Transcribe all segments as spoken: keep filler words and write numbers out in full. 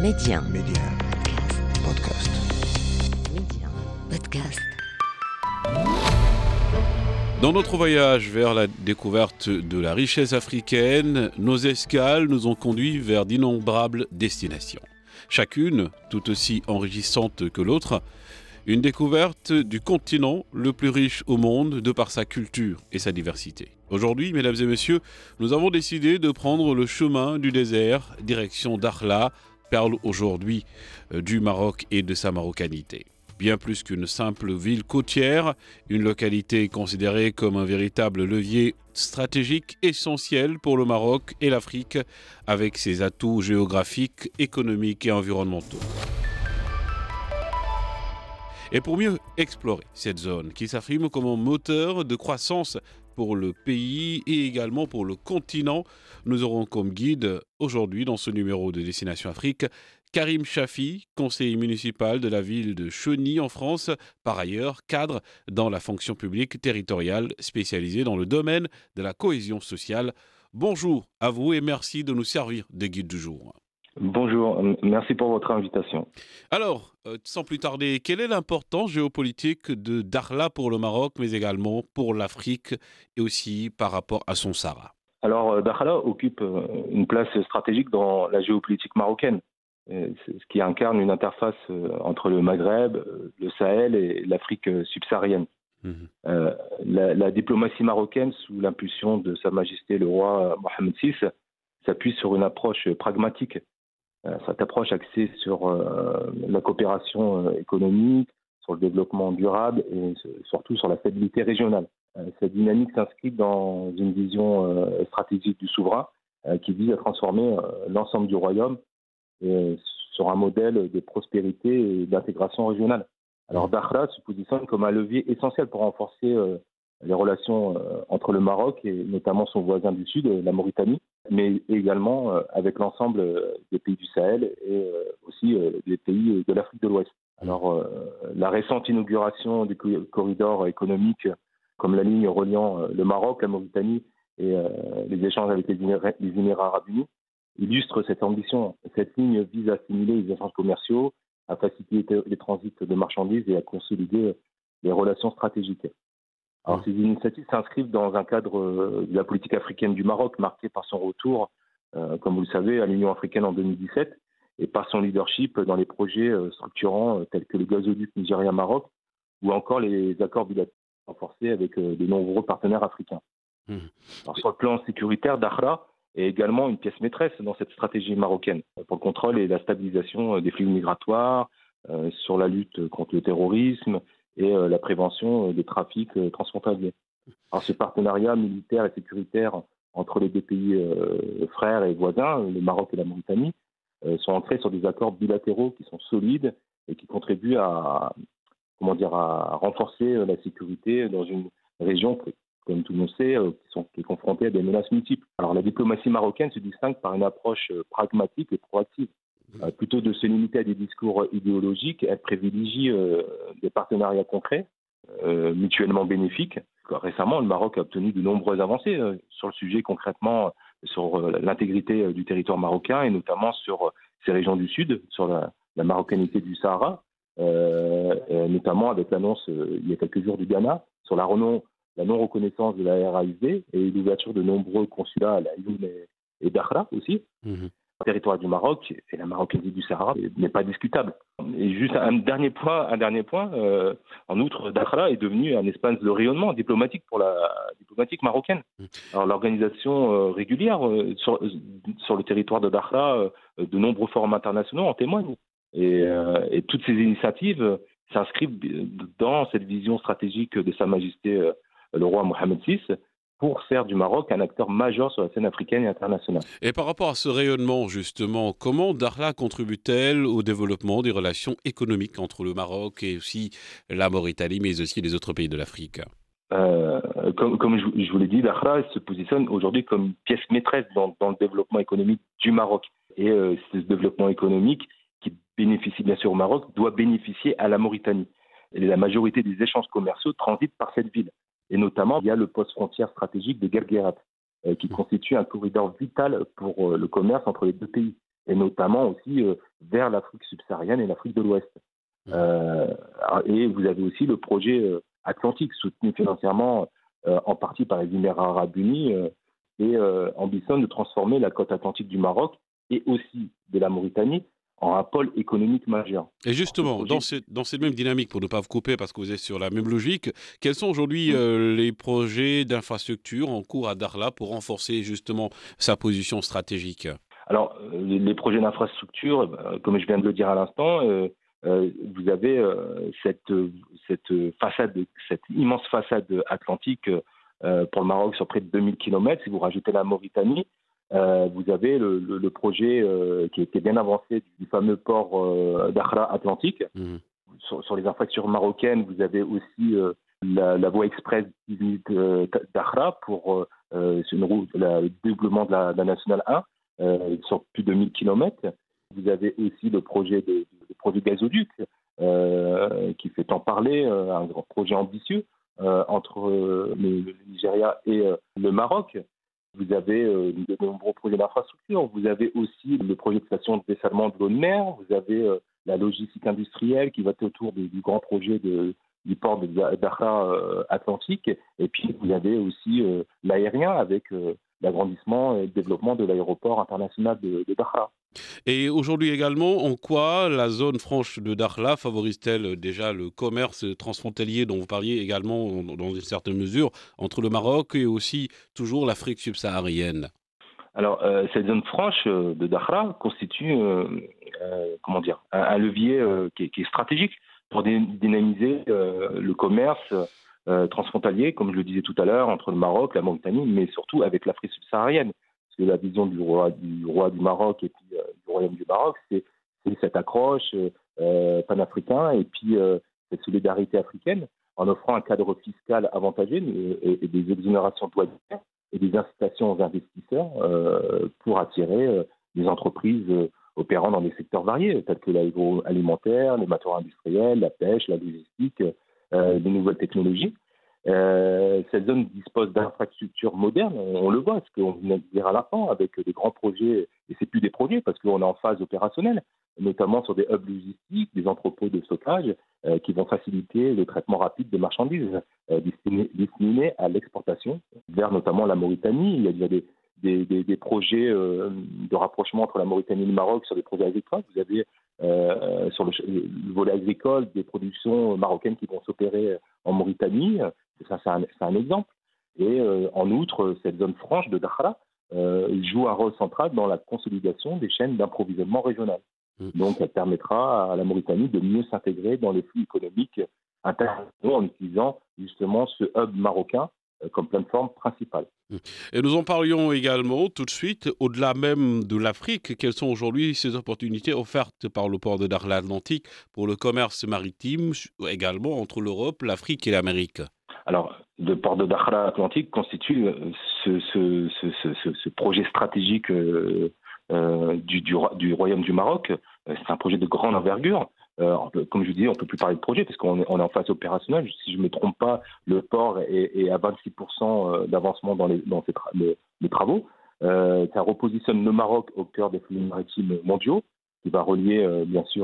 Média. Média. Podcast. Média. Podcast. Dans notre voyage vers la découverte de la richesse africaine, nos escales nous ont conduits vers d'innombrables destinations. Chacune tout aussi enrichissante que l'autre, une découverte du continent le plus riche au monde de par sa culture et sa diversité. Aujourd'hui, mesdames et messieurs, nous avons décidé de prendre le chemin du désert, direction Dakhla, perle aujourd'hui du Maroc et de sa marocanité. Bien plus qu'une simple ville côtière, une localité considérée comme un véritable levier stratégique essentiel pour le Maroc et l'Afrique, avec ses atouts géographiques, économiques et environnementaux. Et pour mieux explorer cette zone qui s'affirme comme un moteur de croissance pour le pays et également pour le continent, nous aurons comme guide aujourd'hui dans ce numéro de Destination Afrique Karim Chafi, conseiller municipal de la ville de Chauny en France, par ailleurs cadre dans la fonction publique territoriale spécialisée dans le domaine de la cohésion sociale. Bonjour à vous et merci de nous servir de guide du jour. Bonjour, merci pour votre invitation. Alors, euh, sans plus tarder, quelle est l'importance géopolitique de Dakhla pour le Maroc, mais également pour l'Afrique et aussi par rapport à son Sahara? Alors, Dakhla occupe une place stratégique dans la géopolitique marocaine, ce qui incarne une interface entre le Maghreb, le Sahel et l'Afrique subsaharienne. Mmh. Euh, la, la diplomatie marocaine, sous l'impulsion de Sa Majesté le roi Mohamed six, s'appuie sur une approche pragmatique. Cette approche axée sur euh, la coopération euh, économique, sur le développement durable et surtout sur la stabilité régionale. Euh, cette dynamique s'inscrit dans une vision euh, stratégique du souverain euh, qui vise à transformer euh, l'ensemble du royaume et, sur un modèle de prospérité et d'intégration régionale. Alors Dakhla se positionne comme un levier essentiel pour renforcer euh, les relations euh, entre le Maroc et notamment son voisin du sud, la Mauritanie, mais également euh, avec l'ensemble euh, des pays du Sahel et euh, aussi euh, des pays de l'Afrique de l'Ouest. Alors, euh, la récente inauguration du corridor économique, comme la ligne reliant euh, le Maroc, la Mauritanie et euh, les échanges avec les Émirats, les Émirats arabes unis, illustre cette ambition. Cette ligne vise à stimuler les échanges commerciaux, à faciliter les transits de marchandises et à consolider les relations stratégiques. Alors, ces initiatives s'inscrivent dans un cadre de la politique africaine du Maroc, marqué par son retour, euh, comme vous le savez, à l'Union africaine en deux mille dix-sept, et par son leadership dans les projets euh, structurants euh, tels que le gazoduc Nigeria-Maroc, ou encore les accords bilatéraux renforcés avec euh, de nombreux partenaires africains. Mmh. Alors, sur le plan sécuritaire, Dakhla est également une pièce maîtresse dans cette stratégie marocaine, pour le contrôle et la stabilisation des flux migratoires, euh, sur la lutte contre le terrorisme, et euh, la prévention euh, des trafics euh, transfrontaliers. Alors, ce partenariat militaire et sécuritaire entre les deux pays euh, frères et voisins, le Maroc et la Mauritanie, euh, sont ancrés sur des accords bilatéraux qui sont solides et qui contribuent à, comment dire, à renforcer euh, la sécurité dans une région que, comme tout le monde sait, euh, qui, sont, qui est confrontée à des menaces multiples. Alors, la diplomatie marocaine se distingue par une approche euh, pragmatique et proactive. Euh, plutôt de se limiter à des discours idéologiques, elle privilégie euh, des partenariats concrets, euh, mutuellement bénéfiques. Récemment, le Maroc a obtenu de nombreuses avancées euh, sur le sujet, concrètement sur euh, l'intégrité euh, du territoire marocain et notamment sur euh, ces régions du Sud, sur la, la marocanité du Sahara, euh, et notamment avec l'annonce euh, il y a quelques jours du Ghana sur la, renon, la non-reconnaissance de la R A I V et l'ouverture de nombreux consulats à La Lune et, et Dakhla aussi. Mmh. Le territoire du Maroc et la marocanité du Sahara n'est pas discutable. Et juste un dernier point, un dernier point euh, en outre, Dakhla est devenu un espace de rayonnement diplomatique pour la diplomatique marocaine. Alors, l'organisation euh, régulière euh, sur, sur le territoire de Dakhla, euh, de nombreux forums internationaux en témoignent. Et, euh, et toutes ces initiatives euh, s'inscrivent dans cette vision stratégique de Sa Majesté euh, le roi Mohamed six, pour faire du Maroc un acteur majeur sur la scène africaine et internationale. Et par rapport à ce rayonnement, justement, comment Dakhla contribue-t-elle au développement des relations économiques entre le Maroc et aussi la Mauritanie, mais aussi les autres pays de l'Afrique? euh, Comme, comme je, je vous l'ai dit, Dakhla se positionne aujourd'hui comme une pièce maîtresse dans, dans le développement économique du Maroc. Et euh, ce développement économique qui bénéficie bien sûr au Maroc doit bénéficier à la Mauritanie. Et la majorité des échanges commerciaux transitent par cette ville. Et notamment, il y a le poste frontière stratégique de Guerguerat, euh, qui constitue un corridor vital pour euh, le commerce entre les deux pays. et notamment aussi euh, vers l'Afrique subsaharienne et l'Afrique de l'Ouest. Euh, et vous avez aussi le projet euh, Atlantique, soutenu financièrement euh, en partie par les Émirats arabes unis, euh, et euh, ambitionne de transformer la côte atlantique du Maroc et aussi de la Mauritanie en un pôle économique majeur. Et justement, projet... dans, ces, dans cette même dynamique, pour ne pas vous couper parce que vous êtes sur la même logique, quels sont aujourd'hui euh, les projets d'infrastructure en cours à Dakhla pour renforcer justement sa position stratégique? Alors, les, les projets d'infrastructure, euh, comme je viens de le dire à l'instant, euh, euh, vous avez euh, cette, cette façade, cette immense façade atlantique euh, pour le Maroc sur près de deux mille kilomètres. Si vous rajoutez la Mauritanie, Euh, vous avez le, le, le projet euh, qui, est, qui est bien avancé du fameux port euh, d'Akhra Atlantique. Mmh. Sur, sur les infrastructures marocaines, vous avez aussi euh, la, la voie express euh, d'Akhra pour euh, une route, la, le développement de la, de la Nationale un euh, sur plus de mille kilomètres. Vous avez aussi le projet de, de projet gazoduc euh, qui fait en parler, euh, un grand projet ambitieux euh, entre euh, le, le Nigeria et euh, le Maroc. Vous avez euh, de nombreux projets d'infrastructure. Vous avez aussi le projet de station de dessalement de l'eau de mer. Vous avez euh, la logistique industrielle qui va être autour du, du grand projet de, du port de Dakhla euh, Atlantique. Et puis, vous avez aussi euh, l'aérien avec euh, l'agrandissement et le développement de l'aéroport international de, de Dakhla. Et aujourd'hui également, en quoi la zone franche de Dakhla favorise-t-elle déjà le commerce transfrontalier dont vous parliez également dans une certaine mesure entre le Maroc et aussi toujours l'Afrique subsaharienne? Alors, euh, cette zone franche euh, de Dakhla constitue euh, euh, comment dire, un, un levier euh, qui, est, qui est stratégique pour dé- dynamiser euh, le commerce euh, transfrontalier, comme je le disais tout à l'heure, entre le Maroc, la Mauritanie, mais surtout avec l'Afrique subsaharienne. Parce que la vision du roi du, roi du Maroc et puis euh, du royaume du Maroc, c'est, c'est cette accroche euh, panafricain et puis euh, cette solidarité africaine en offrant un cadre fiscal avantageux et, et des exonérations douanières et des incitations aux investisseurs euh, pour attirer euh, des entreprises euh, opérant dans des secteurs variés, tels que l'agroalimentaire, les matériaux industriels, la pêche, la logistique, euh, les nouvelles technologies. Euh, cette zone dispose d'infrastructures modernes, on, on le voit, ce qu'on vient de dire à l'instant, avec des grands projets, et c'est plus des projets parce qu'on est en phase opérationnelle, notamment sur des hubs logistiques, des entrepôts de stockage euh, qui vont faciliter le traitement rapide des marchandises euh, destinées, destinées à l'exportation vers notamment la Mauritanie. Il y a déjà des, des, des, des projets euh, de rapprochement entre la Mauritanie et le Maroc sur des projets agricoles. Vous avez euh, sur le, le volet agricole des productions marocaines qui vont s'opérer en Mauritanie. Ça, c'est un, c'est un exemple. Et euh, en outre, cette zone franche de Dakhla euh, joue un rôle central dans la consolidation des chaînes d'approvisionnement régionales. Donc, elle permettra à la Mauritanie de mieux s'intégrer dans les flux économiques internationaux en utilisant justement ce hub marocain euh, comme plateforme principale. Et nous en parlions également tout de suite, au-delà même de l'Afrique, quelles sont aujourd'hui ces opportunités offertes par le port de Dakhla Atlantique pour le commerce maritime, également entre l'Europe, l'Afrique et l'Amérique? Alors, le port de Dakhla Atlantique constitue ce, ce, ce, ce, ce projet stratégique euh, euh, du, du, du Royaume du Maroc. C'est un projet de grande envergure. Euh, comme je vous disais, on ne peut plus parler de projet parce qu'on est, on est en phase opérationnelle. Si je ne me trompe pas, le port est, est à vingt-six pour cent d'avancement dans les, dans ces tra- les, les travaux. Euh, ça repositionne le Maroc au cœur des flux maritimes mondiaux, qui va relier euh, bien sûr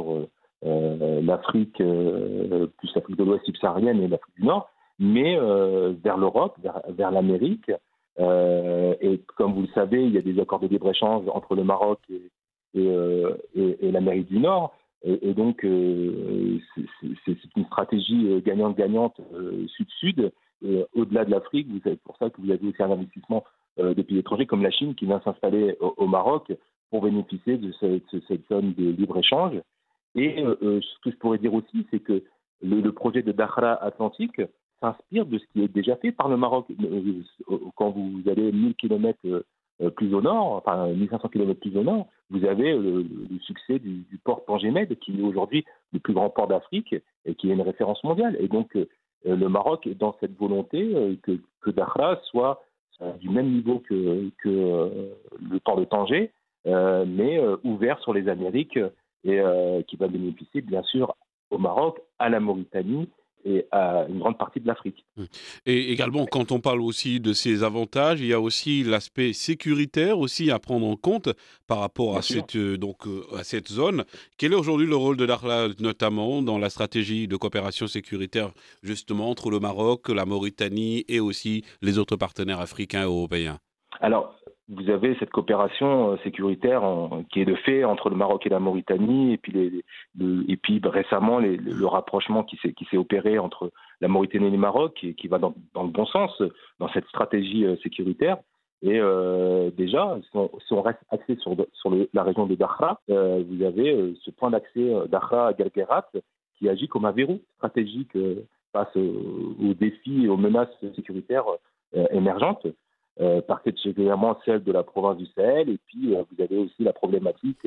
euh, l'Afrique, euh, plus l'Afrique de l'Ouest subsaharienne et l'Afrique du Nord, mais euh, vers l'Europe, vers, vers l'Amérique. Euh, et comme vous le savez, il y a des accords de libre-échange entre le Maroc et, et, euh, et, et l'Amérique du Nord. Et, et donc, euh, c'est, c'est, c'est une stratégie gagnante-gagnante euh, sud-sud. Et au-delà de l'Afrique, c'est pour ça que vous avez aussi un investissement euh, de pays étrangers comme la Chine qui vient s'installer au, au Maroc pour bénéficier de cette, de cette zone de libre-échange. Et euh, ce que je pourrais dire aussi, c'est que le, le projet de Dakhla Atlantique s'inspire de ce qui est déjà fait par le Maroc. Quand vous allez mille kilomètres plus au nord, enfin mille cinq cents kilomètres plus au nord, vous avez le, le succès du, du port Tangimed, qui est aujourd'hui le plus grand port d'Afrique et qui est une référence mondiale. Et donc, euh, le Maroc est dans cette volonté euh, que, que Dakhla soit euh, du même niveau que, que euh, le port de Tanger, euh, mais euh, ouvert sur les Amériques et euh, qui va bénéficier, bien sûr, au Maroc, à la Mauritanie et à une grande partie de l'Afrique. Et également, quand on parle aussi de ces avantages, il y a aussi l'aspect sécuritaire aussi à prendre en compte par rapport Bien à sûr. cette, euh, donc, euh, à cette zone. Quel est aujourd'hui le rôle de Dakhla, notamment dans la stratégie de coopération sécuritaire, justement, entre le Maroc, la Mauritanie et aussi les autres partenaires africains et européens? Alors, vous avez cette coopération euh, sécuritaire en- qui est de fait entre le Maroc et la Mauritanie, et puis, les, les- le- et puis bah, récemment les- le, le rapprochement qui s'est, qui s'est opéré entre la Mauritanie et le Maroc, qui, qui va dans, dans le bon sens euh, dans cette stratégie euh, sécuritaire. Et euh, déjà, si on, si on reste axé sur, sur le- la région de Dakhla, euh, vous avez euh, ce point d'accès euh, Dakhla à Guerguerat qui agit comme un verrou stratégique euh, face euh, aux défis et aux menaces sécuritaires euh, émergentes, euh, particulièrement celle de la province du Sahel. Et puis, euh, vous avez aussi la problématique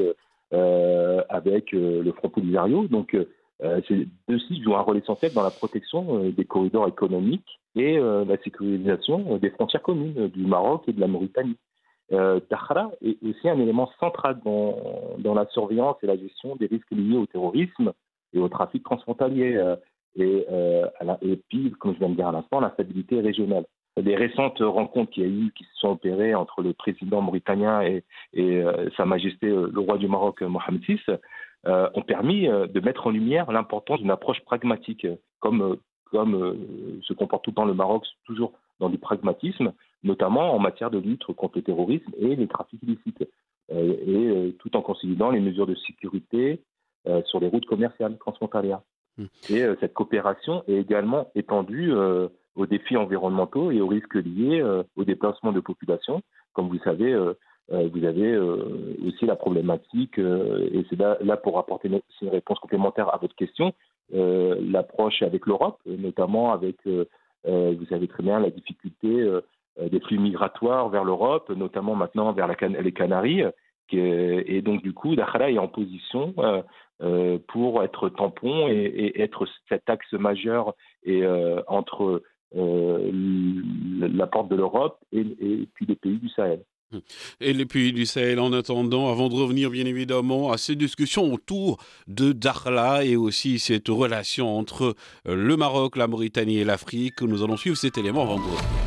euh, avec euh, le Front Polisario. Donc, euh, ces deux sites jouent un rôle essentiel dans la protection euh, des corridors économiques et euh, la sécurisation des frontières communes euh, du Maroc et de la Mauritanie. Euh, Dakhla est aussi un élément central dans, dans la surveillance et la gestion des risques liés au terrorisme et au trafic transfrontalier. Euh, et, euh, à la- et puis, comme je viens de dire à l'instant, la stabilité régionale. Les récentes rencontres qu'il y a eu, qui se sont opérées entre le président mauritanien et, et euh, Sa Majesté euh, le roi du Maroc, Mohamed six, euh, ont permis euh, de mettre en lumière l'importance d'une approche pragmatique, euh, comme, euh, comme euh, se comporte tout le temps le Maroc, toujours dans du pragmatisme, notamment en matière de lutte contre le terrorisme et les trafics illicites, euh, et euh, tout en consolidant les mesures de sécurité euh, sur les routes commerciales transfrontalières. Mm. Et euh, cette coopération est également étendue euh, aux défis environnementaux et aux risques liés euh, au déplacement de population. Comme vous le savez, euh, euh, vous avez euh, aussi la problématique, euh, et c'est là, là pour apporter une, une réponse complémentaire à votre question, euh, l'approche avec l'Europe, notamment avec, euh, euh, vous savez très bien, la difficulté euh, des flux migratoires vers l'Europe, notamment maintenant vers la Can- les Canaries. Qui est, et donc, du coup, Dakhla est en position euh, euh, pour être tampon et, et être cet axe majeur et, euh, entre euh, la porte de l'Europe et, et puis les pays du Sahel. Et les pays du Sahel, en attendant, avant de revenir bien évidemment à ces discussions autour de Dakhla et aussi cette relation entre euh, le Maroc, la Mauritanie et l'Afrique, nous allons suivre cet élément avant de revenir.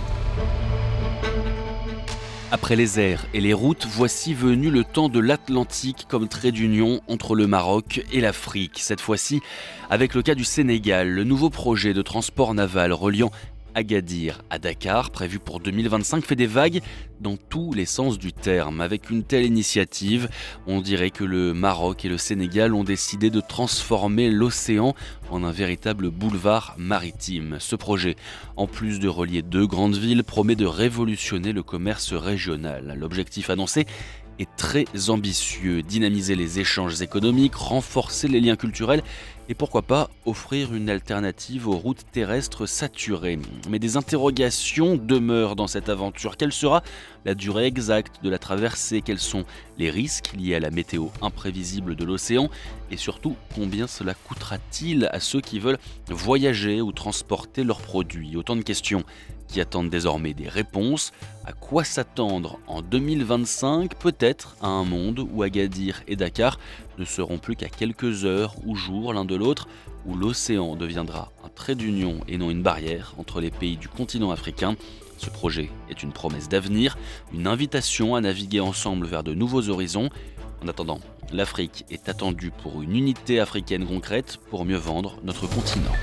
Après les airs et les routes, voici venu le temps de l'Atlantique comme trait d'union entre le Maroc et l'Afrique. Cette fois-ci, avec le cas du Sénégal, le nouveau projet de transport naval reliant Agadir à Dakar, prévu pour deux mille vingt-cinq, fait des vagues dans tous les sens du terme. Avec une telle initiative, on dirait que le Maroc et le Sénégal ont décidé de transformer l'océan en un véritable boulevard maritime. Ce projet, en plus de relier deux grandes villes, promet de révolutionner le commerce régional. L'objectif annoncé est très ambitieux, dynamiser les échanges économiques, renforcer les liens culturels et pourquoi pas offrir une alternative aux routes terrestres saturées. Mais des interrogations demeurent dans cette aventure. Quelle sera la durée exacte de la traversée? Quels sont les risques liés à la météo imprévisible de l'océan? Et surtout, combien cela coûtera-t-il à ceux qui veulent voyager ou transporter leurs produits? Autant de questions qui attendent désormais des réponses. À quoi s'attendre en deux mille vingt-cinq? Peut-être à un monde où Agadir et Dakar ne seront plus qu'à quelques heures ou jours l'un de l'autre, où l'océan deviendra un trait d'union et non une barrière entre les pays du continent africain. Ce projet est une promesse d'avenir, une invitation à naviguer ensemble vers de nouveaux horizons. En attendant, l'Afrique est attendue pour une unité africaine concrète pour mieux vendre notre continent.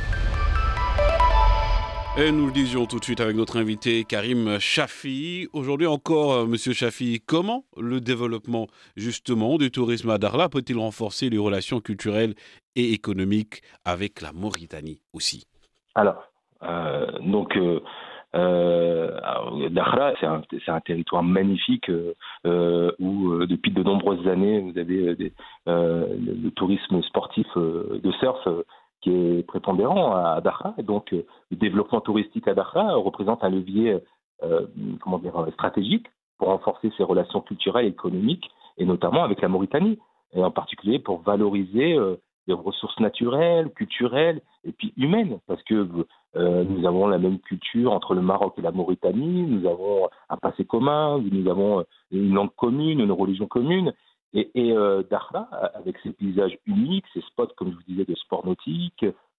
Et nous le disions tout de suite avec notre invité Karim Chafi. Aujourd'hui encore, euh, Monsieur Chafi, comment le développement justement du tourisme à Dakhla peut-il renforcer les relations culturelles et économiques avec la Mauritanie aussi? Alors, euh, donc, euh, euh, alors, Dakhla, c'est un, c'est un territoire magnifique euh, euh, où, euh, depuis de nombreuses années, vous avez euh, des, euh, le, le tourisme sportif euh, de surf euh, qui est prépondérant à Dakhla. Et donc, euh, le développement touristique à Dakhla représente un levier euh, comment dire, stratégique pour renforcer ses relations culturelles et économiques, et notamment avec la Mauritanie, et en particulier pour valoriser euh, les ressources naturelles, culturelles et puis humaines, parce que euh, nous avons la même culture entre le Maroc et la Mauritanie, nous avons un passé commun, nous avons une langue commune, une religion commune. Et, et euh, Dakhla, avec ses paysages uniques, ses spots, comme je vous disais, de sport nautique,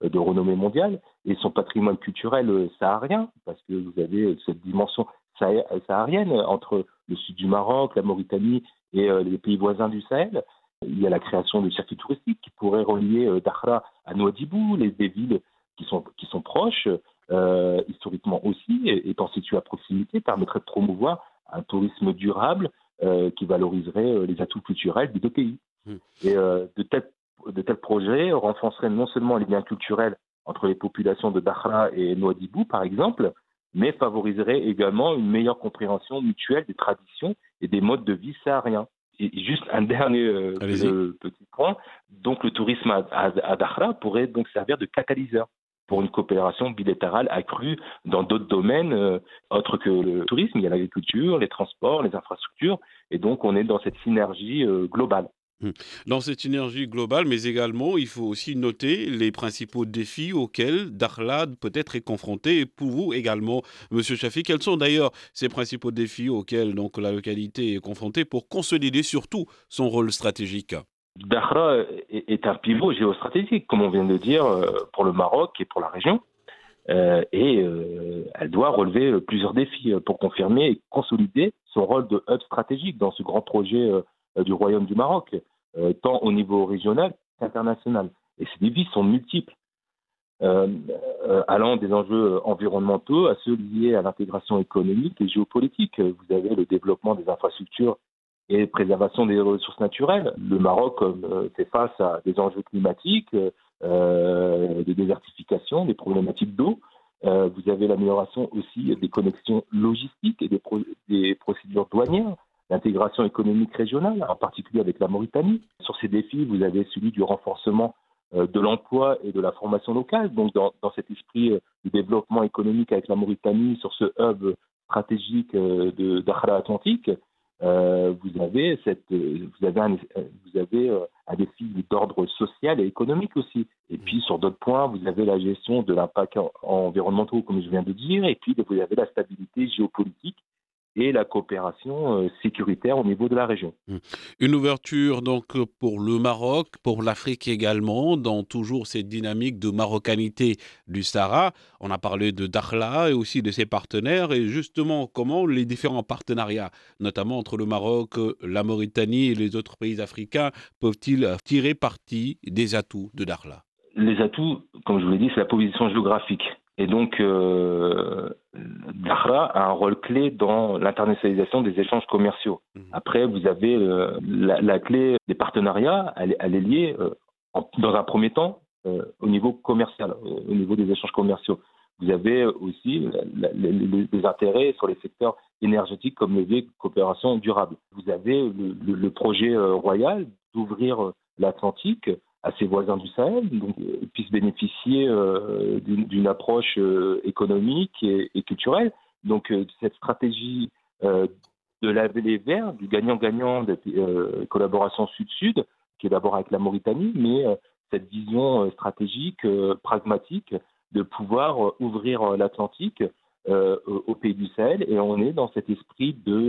de renommée mondiale, et son patrimoine culturel saharien, parce que vous avez cette dimension saharienne entre le sud du Maroc, la Mauritanie et les pays voisins du Sahel. Il y a la création de circuits touristiques qui pourraient relier Dakhla à Nouadhibou, les des villes qui sont, qui sont proches, euh, historiquement aussi, étant situées à proximité, permettrait de promouvoir un tourisme durable euh, qui valoriserait les atouts culturels des deux pays. Mmh. Et euh, de, tels, de tels projets renforceraient non seulement les liens culturels entre les populations de Dakhla et Nouadhibou, par exemple, mais favoriseraient également une meilleure compréhension mutuelle des traditions et des modes de vie sahariens. Et juste un dernier euh, petit point, donc le tourisme à, à, à Dakhla pourrait donc servir de catalyseur pour une coopération bilatérale accrue dans d'autres domaines euh, autres que le tourisme. Il y a l'agriculture, les transports, les infrastructures, et donc on est dans cette synergie euh, globale. Dans cette synergie globale, mais également, il faut aussi noter les principaux défis auxquels Dakhla peut-être est confronté. Et pour vous également, M. Chafi, quels sont d'ailleurs ces principaux défis auxquels donc, la localité est confrontée pour consolider surtout son rôle stratégique? Dakhla est un pivot géostratégique, comme on vient de le dire, pour le Maroc et pour la région. Euh, et euh, elle doit relever plusieurs défis pour confirmer et consolider son rôle de hub stratégique dans ce grand projet euh, du Royaume du Maroc, euh, tant au niveau régional qu'international. Et ces défis sont multiples, euh, euh, allant des enjeux environnementaux à ceux liés à l'intégration économique et géopolitique. Vous avez le développement des infrastructures et préservation des ressources naturelles. Le Maroc euh, fait face à des enjeux climatiques, euh, de désertification, des problématiques d'eau. Euh, vous avez l'amélioration aussi des connexions logistiques et des, pro- des procédures douanières, l'intégration économique régionale, en particulier avec la Mauritanie. Sur ces défis, vous avez celui du renforcement euh, de l'emploi et de la formation locale. Donc, dans, dans cet esprit euh, de développement économique avec la Mauritanie, sur ce hub stratégique euh, de Dakhla Atlantique, Euh, vous avez cette, vous avez un, vous avez un défi d'ordre social et économique aussi. Et puis sur d'autres points, vous avez la gestion de l'impact environnemental, comme je viens de dire, et puis vous avez la stabilité géopolitique et la coopération euh, sécuritaire au niveau de la région. Une ouverture donc pour le Maroc, pour l'Afrique également, dans toujours cette dynamique de marocanité du Sahara. On a parlé de Dakhla et aussi de ses partenaires, et justement comment les différents partenariats, notamment entre le Maroc, la Mauritanie et les autres pays africains, peuvent-ils tirer parti des atouts de Dakhla? Les atouts, comme je vous l'ai dit, c'est la position géographique. Et donc, euh, Dakhla a un rôle clé dans l'internationalisation des échanges commerciaux. Mmh. Après, vous avez euh, la, la clé des partenariats, elle, elle est liée, euh, en, dans un premier temps, euh, au niveau commercial, euh, au niveau des échanges commerciaux. Vous avez aussi la, la, les, les intérêts sur les secteurs énergétiques comme levier de coopération durable. Vous avez le, le, le projet euh, royal d'ouvrir euh, l'Atlantique à ses voisins du Sahel, donc euh, puissent bénéficier euh, d'une, d'une approche euh, économique et, et culturelle. Donc euh, cette stratégie euh, de laver les verts, du gagnant-gagnant de euh, collaboration sud-sud, qui est d'abord avec la Mauritanie, mais euh, cette vision euh, stratégique, euh, pragmatique, de pouvoir euh, ouvrir euh, l'Atlantique euh, aux pays du Sahel, et on est dans cet esprit de,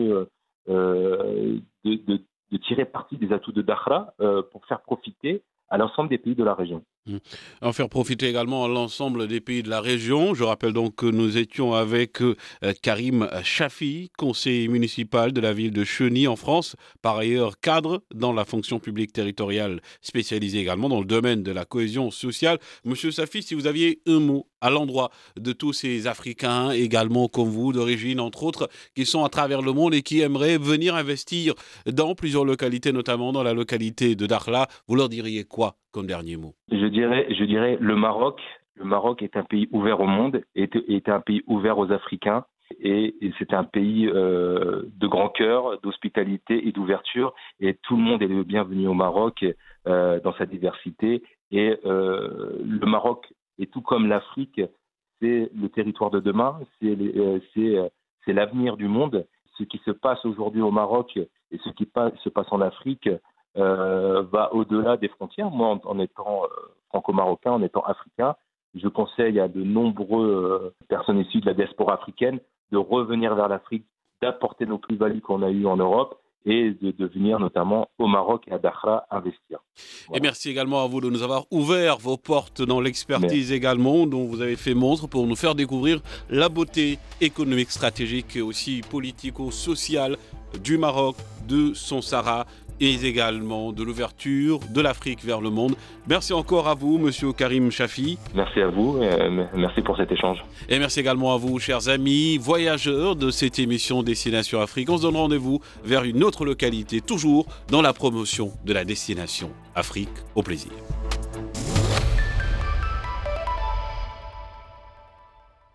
euh, de, de, de tirer parti des atouts de Dakhla euh, pour faire profiter à l'ensemble des pays de la région. Mmh. En faire profiter également à l'ensemble des pays de la région. Je rappelle donc que nous étions avec euh, Karim Chafi, conseiller municipal de la ville de Cheny en France, par ailleurs cadre dans la fonction publique territoriale, spécialisé également dans le domaine de la cohésion sociale. Monsieur Chafi, si vous aviez un mot à l'endroit de tous ces Africains, également comme vous, d'origine entre autres, qui sont à travers le monde et qui aimeraient venir investir dans plusieurs localités, notamment dans la localité de Dakhla, vous leur diriez quoi comme dernier mot? Je dirais, je dirais le Maroc. Le Maroc est un pays ouvert au monde, est, est un pays ouvert aux Africains, et, et c'est un pays euh, de grand cœur, d'hospitalité et d'ouverture, et tout le monde est le bienvenu au Maroc euh, dans sa diversité. Et euh, le Maroc, et tout comme l'Afrique, c'est le territoire de demain, c'est, les, euh, c'est, euh, c'est l'avenir du monde. Ce qui se passe aujourd'hui au Maroc et ce qui pa- se passe en Afrique Euh, va au-delà des frontières. Moi, en, en étant euh, franco-marocain, en étant africain, je conseille à de nombreuses euh, personnes issues de la diaspora africaine de revenir vers l'Afrique, d'apporter nos plus-values qu'on a eues en Europe et de, de venir notamment au Maroc et à Dakhla investir. Voilà. Et merci également à vous de nous avoir ouvert vos portes dans l'expertise merci. également dont vous avez fait montre pour nous faire découvrir la beauté économique, stratégique et aussi politico-sociale du Maroc, de son Sahara et également de l'ouverture de l'Afrique vers le monde. Merci encore à vous, Monsieur Karim Chafi. Merci à vous, et merci pour cet échange. Et merci également à vous, chers amis voyageurs de cette émission Destination Afrique. On se donne rendez-vous vers une autre localité, toujours dans la promotion de la Destination Afrique. Au plaisir.